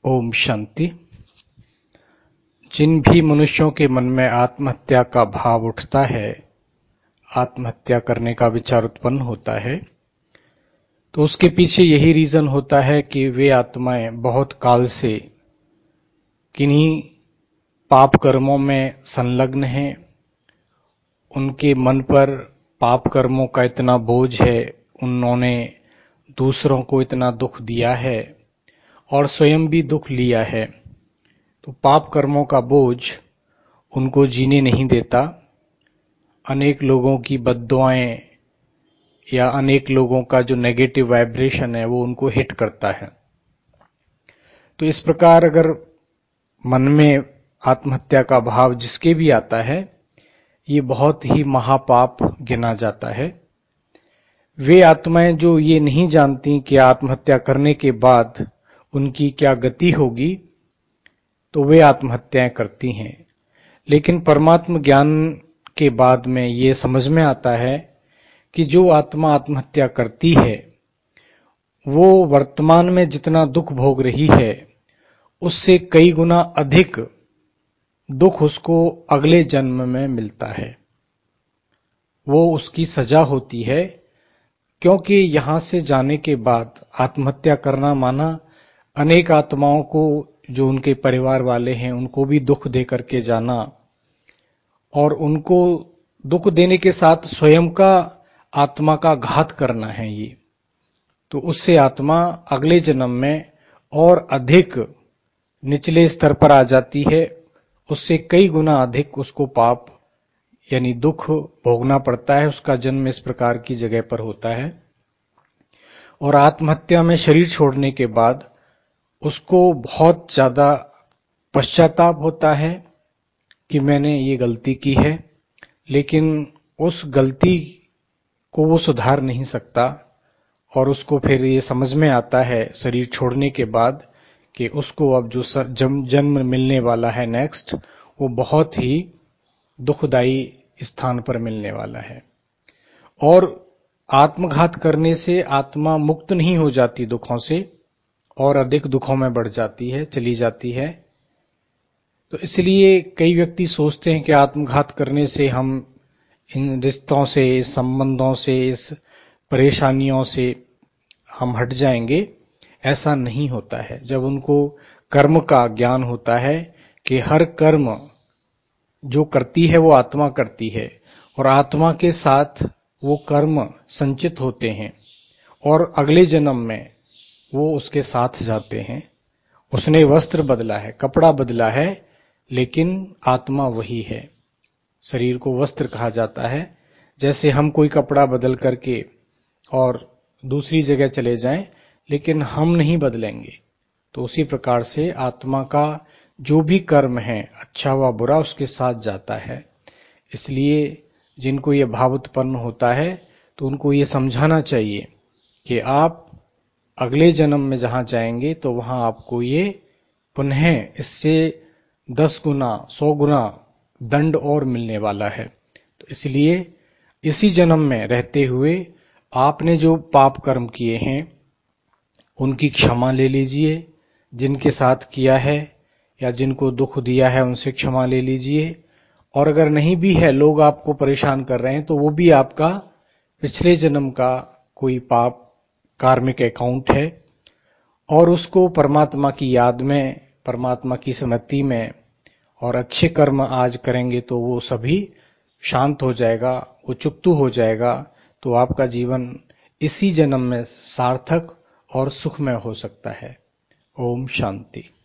ओम शांति। जिन भी मनुष्यों के मन में आत्महत्या का भाव उठता है, आत्महत्या करने का विचार उत्पन्न होता है, तो उसके पीछे यही रीजन होता है कि वे आत्माएं बहुत काल से किन्हीं पाप कर्मों में संलग्न हैं। उनके मन पर पाप कर्मों का इतना बोझ है, उन्होंने दूसरों को इतना दुख दिया है और स्वयं भी दुख लिया है। तो पाप कर्मों का बोझ उनको जीने नहीं देता। अनेक लोगों की बद्दुआएं या अनेक लोगों का जो नेगेटिव वाइब्रेशन है वो उनको हिट करता है। तो इस प्रकार अगर मन में आत्महत्या का भाव जिसके भी आता है, ये बहुत ही महापाप गिना जाता है। वे आत्माएं जो ये नहीं जानती कि आत्महत्या करने के बाद उनकी क्या गति होगी, तो वे आत्महत्याएं करती हैं। लेकिन परमात्म ज्ञान के बाद में ये समझ में आता है कि जो आत्मा आत्महत्या करती है, वो वर्तमान में जितना दुख भोग रही है, उससे कई गुना अधिक दुख उसको अगले जन्म में मिलता है। वो उसकी सजा होती है, क्योंकि यहां से जाने के बाद आत्महत्या करना माना अनेक आत्माओं को, जो उनके परिवार वाले हैं, उनको भी दुख दे करके जाना, और उनको दुख देने के साथ स्वयं का आत्मा का घात करना है ये। तो उससे आत्मा अगले जन्म में और अधिक निचले स्तर पर आ जाती है। उससे कई गुना अधिक उसको पाप यानी दुख भोगना पड़ता है। उसका जन्म इस प्रकार की जगह पर होता है और आत्महत्या में शरीर छोड़ने के बाद उसको बहुत ज्यादा पश्चाताप होता है कि मैंने ये गलती की है। लेकिन उस गलती को वो सुधार नहीं सकता और उसको फिर ये समझ में आता है शरीर छोड़ने के बाद कि उसको अब जो जन्म मिलने वाला है नेक्स्ट, वो बहुत ही दुखदायी स्थान पर मिलने वाला है। और आत्मघात करने से आत्मा मुक्त नहीं हो जाती दुखों से, और अधिक दुखों में बढ़ जाती है, चली जाती है। तो इसलिए कई व्यक्ति सोचते हैं कि आत्मघात करने से हम इन रिश्तों से, इस संबंधों से, इस परेशानियों से हम हट जाएंगे। ऐसा नहीं होता है। जब उनको कर्म का ज्ञान होता है कि हर कर्म जो करती है वो आत्मा करती है और आत्मा के साथ वो कर्म संचित होते हैं और अगले जन्म में वो उसके साथ जाते हैं। उसने वस्त्र बदला है, कपड़ा बदला है, लेकिन आत्मा वही है। शरीर को वस्त्र कहा जाता है। जैसे हम कोई कपड़ा बदल करके और दूसरी जगह चले जाएं, लेकिन हम नहीं बदलेंगे, तो उसी प्रकार से आत्मा का जो भी कर्म है, अच्छा व बुरा, उसके साथ जाता है। इसलिए जिनको ये भाव उत्पन्न होता है, तो उनको ये समझाना चाहिए कि आप अगले जन्म में जहां जाएंगे तो वहां आपको ये पुनः इससे 10 गुना 100 गुना दंड और मिलने वाला है। तो इसलिए इसी जन्म में रहते हुए आपने जो पाप कर्म किए हैं उनकी क्षमा ले लीजिए। जिनके साथ किया है या जिनको दुख दिया है उनसे क्षमा ले लीजिए। और अगर नहीं भी है, लोग आपको परेशान कर रहे हैं, तो वो भी आपका पिछले जन्म का कोई पाप कार्मिक अकाउंट है और उसको परमात्मा की याद में, परमात्मा की स्मृति में और अच्छे कर्म आज करेंगे तो वो सभी शांत हो जाएगा, वो चुप्तू हो जाएगा। तो आपका जीवन इसी जन्म में सार्थक और सुखमय हो सकता है। ओम शांति।